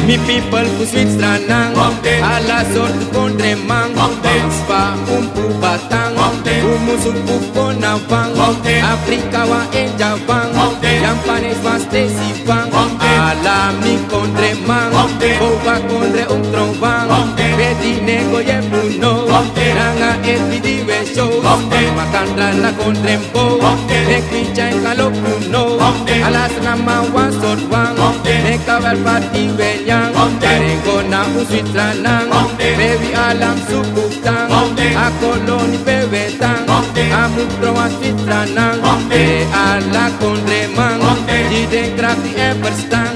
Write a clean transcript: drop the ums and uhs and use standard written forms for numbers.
Mi people ku Switzerland, ala sorte condremang, spa umpu batang, umusuk upo navang, Afrika wa enjavang, yang panes vaste sivang, ala mi condremang, boba contre trovang, vedi nego ye puno, nanga di vesho, makandra la condrempo, ekwicha kalo puno, alas nama wa sorwang, nekawer pati venyang, karengo na Switzerland, baby alam sukutang, akoloni pewetang, amu proa Switzerland, ala condremang, jide krafti everstan.